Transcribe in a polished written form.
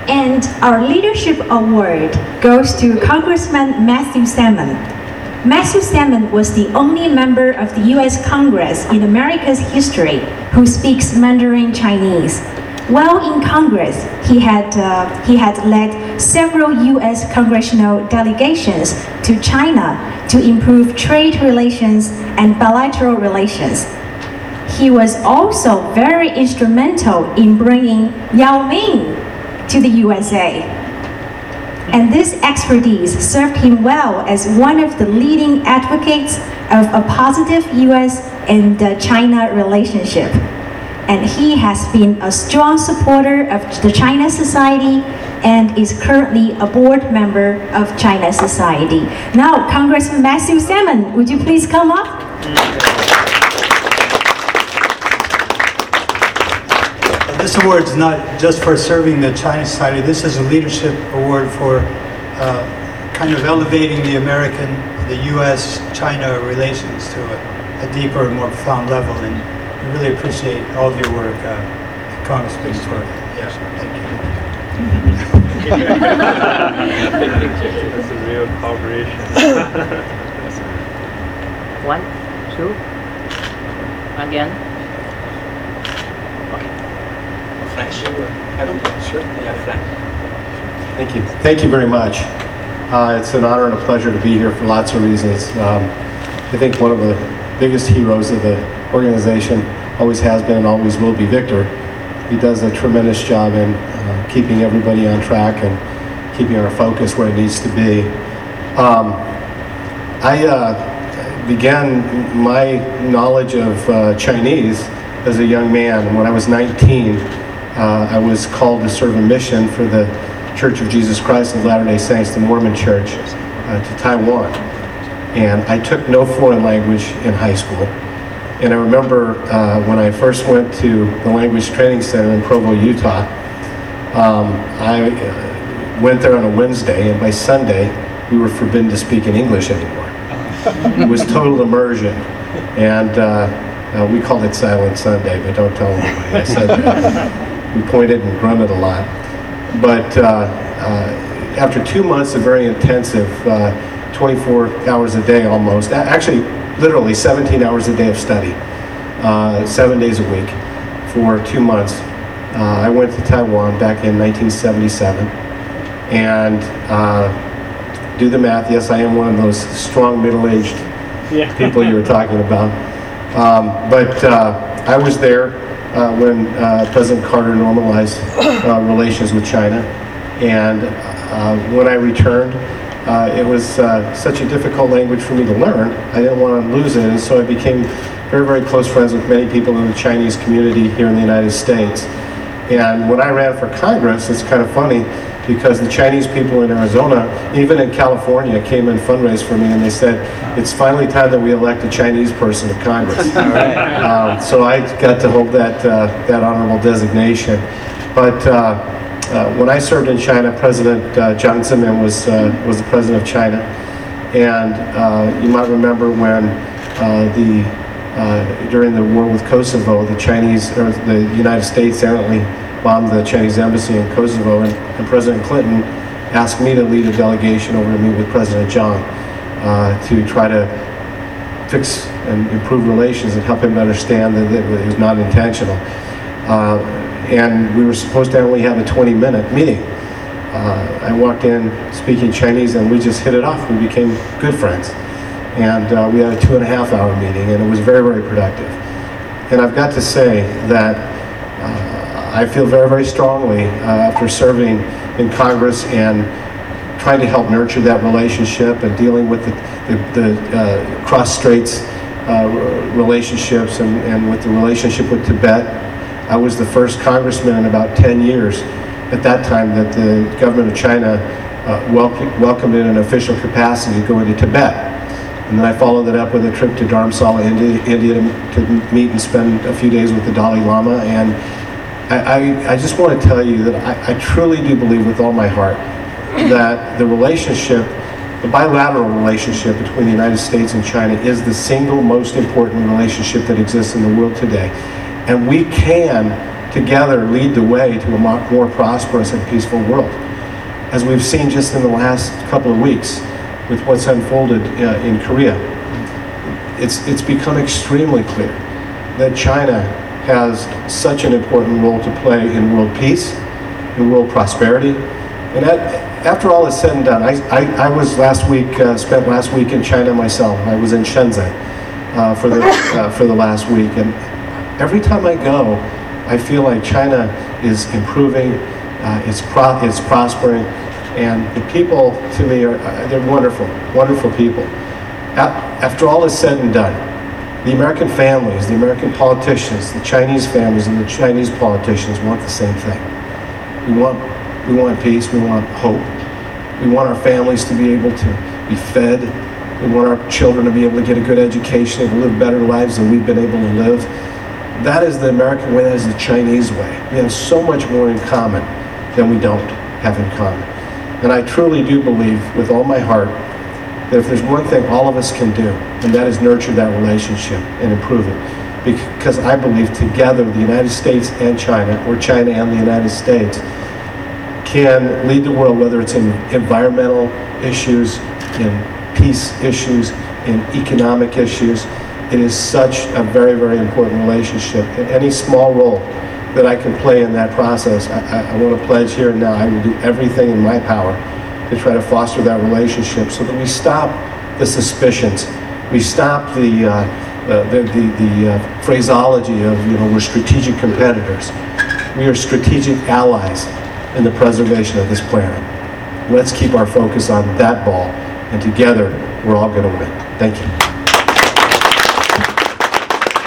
And our Leadership Award goes to Congressman Matthew Salmon. Matthew Salmon was the only member of the U.S. Congress in America's history who speaks Mandarin Chinese. While in Congress, he had led several U.S. congressional delegations to China to improve trade relations and bilateral relations. He was also very instrumental in bringing Yao Ming to the USA. And this expertise served him well as one of the leading advocates of a positive US and China relationship. And he has been a strong supporter of the China Society and is currently a board member of China Society. Now, Congressman Matthew Salmon, would you please come up? This award is not just for serving the China Society. This is a leadership award for kind of elevating the U.S.-China relations to a deeper and more profound level. And we really appreciate all of your work, Congressman. Thank you. That's a real cooperation. 1, 2, again. French. I don't know. Sure. Yeah, French. Thank you. Thank you very much. It's an honor and a pleasure to be here for lots of reasons. I think one of the biggest heroes of the organization always has been and always will be Victor. He does a tremendous job in keeping everybody on track and keeping our focus where it needs to be. I began my knowledge of Chinese as a young man. When I was 19, I was called to serve a mission for the Church of Jesus Christ of Latter-day Saints, the Mormon Church, to Taiwan. And I took no foreign language in high school. And I remember when I first went to the Language Training Center in Provo, Utah, I went there on a Wednesday, and by Sunday, we were forbidden to speak in English anymore. It was total immersion. And we called it Silent Sunday, but don't tell anybody I said that. We pointed and grunted a lot. But after 2 months of very intensive, 24 hours a day almost, actually literally 17 hours a day of study, 7 days a week for 2 months, I went to Taiwan back in 1977. And do the math, yes, I am one of those strong middle-aged people you were talking about. But I was there when President Carter normalized relations with China. And when I returned, it was such a difficult language for me to learn. I didn't want to lose it, and so I became very, very close friends with many people in the Chinese community here in the United States. And when I ran for Congress, it's kind of funny, because the Chinese people in Arizona, even in California, came and fundraised for me, and they said, it's finally time that we elect a Chinese person to Congress. So I got to hold that honorable designation. But when I served in China, President Jiang Zemin was the president of China. And you might remember when during the war with Kosovo, the United States errantly bombed the Chinese embassy in Kosovo, and President Clinton asked me to lead a delegation over to meet with President Jiang to try to fix and improve relations and help him understand that it was not intentional. And we were supposed to only have a 20-minute meeting. I walked in speaking Chinese, and we just hit it off. We became good friends. And we had a 2.5-hour meeting, and it was very, very productive. And I've got to say that I feel very, very strongly after serving in Congress and trying to help nurture that relationship and dealing with the cross-straits relationships and with the relationship with Tibet. I was the first congressman in about 10 years at that time that the government of China welcomed in an official capacity to go into Tibet. And then I followed it up with a trip to Dharamsala, India to meet and spend a few days with the Dalai Lama. And I just want to tell you that I truly do believe with all my heart that the bilateral relationship between the United States and China is the single most important relationship that exists in the world today. And we can together lead the way to a more prosperous and peaceful world. As we've seen just in the last couple of weeks with what's unfolded in Korea, it's become extremely clear that China has such an important role to play in world peace, in world prosperity. And after all is said and done, I was spent last week in China myself. I was in Shenzhen for the last week, and every time I go, I feel like China is improving, it's prospering, and the people to me they're wonderful, wonderful people. After all is said and done, the American families, the American politicians, the Chinese families, and the Chinese politicians want the same thing. We want peace. We want hope. We want our families to be able to be fed. We want our children to be able to get a good education and live better lives than we've been able to live. That is the American way. That is the Chinese way. We have so much more in common than we don't have in common. And I truly do believe with all my heart that if there's one thing all of us can do, and that is nurture that relationship and improve it. Because I believe together the United States and China, or China and the United States, can lead the world, whether it's in environmental issues, in peace issues, in economic issues. It is such a very, very important relationship. And any small role that I can play in that process, I want to pledge here and now, I will do everything in my power to try to foster that relationship so that we stop the suspicions, we stop the phraseology of, we're strategic competitors. We are strategic allies in the preservation of this planet. Let's keep our focus on that ball, and together we're all going to win. Thank you.